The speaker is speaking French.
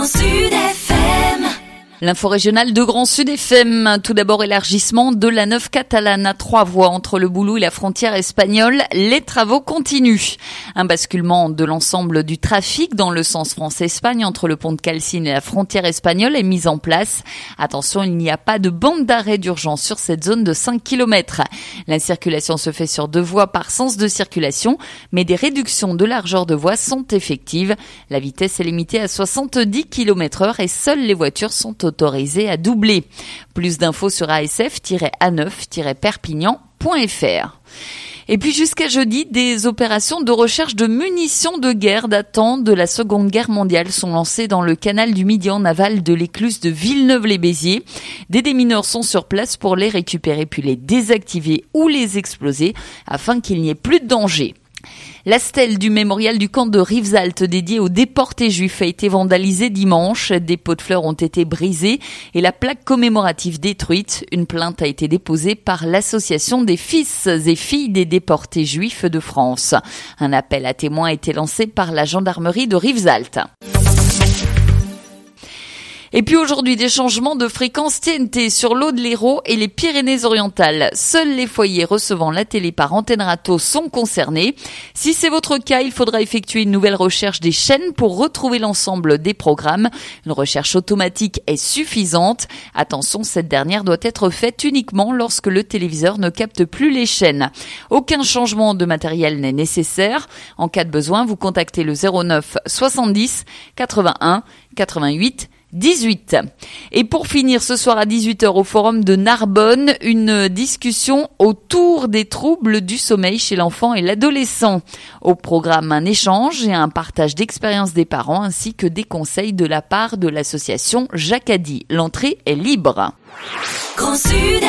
Sud FM. L'info régionale de Grand Sud FM. Tout d'abord, élargissement de la 9 catalane à 3 voies entre le Boulou et la frontière espagnole. Les travaux continuent. Un basculement de l'ensemble du trafic dans le sens France-Espagne entre le pont de Calcine et la frontière espagnole est mis en place. Attention, il n'y a pas de bande d'arrêt d'urgence sur cette zone de 5 km. La circulation se fait sur 2 voies par sens de circulation, mais des réductions de largeur de voies sont effectives. La vitesse est limitée à 70 km/h et seules les voitures sont autorisé à doubler. Plus d'infos sur asf-a9-perpignan.fr. Et puis jusqu'à jeudi, des opérations de recherche de munitions de guerre datant de la Seconde Guerre mondiale sont lancées dans le canal du Midi en aval de l'écluse de Villeneuve-les-Béziers. Des démineurs sont sur place pour les récupérer puis les désactiver ou les exploser afin qu'il n'y ait plus de danger. La stèle du mémorial du camp de Rivesaltes dédiée aux déportés juifs a été vandalisée dimanche. Des pots de fleurs ont été brisés et la plaque commémorative détruite. Une plainte a été déposée par l'association des fils et filles des déportés juifs de France. Un appel à témoins a été lancé par la gendarmerie de Rivesaltes. Et puis aujourd'hui, des changements de fréquence TNT sur l'eau de l'Hérault et les Pyrénées-Orientales. Seuls les foyers recevant la télé par antenne râteau sont concernés. Si c'est votre cas, il faudra effectuer une nouvelle recherche des chaînes pour retrouver l'ensemble des programmes. Une recherche automatique est suffisante. Attention, cette dernière doit être faite uniquement lorsque le téléviseur ne capte plus les chaînes. Aucun changement de matériel n'est nécessaire. En cas de besoin, vous contactez le 09 70 81 88 18. Et pour finir, ce soir à 18h au forum de Narbonne, une discussion autour des troubles du sommeil chez l'enfant et l'adolescent. Au programme, un échange et un partage d'expériences des parents ainsi que des conseils de la part de l'association Jacadi. L'entrée est libre. Grand Sud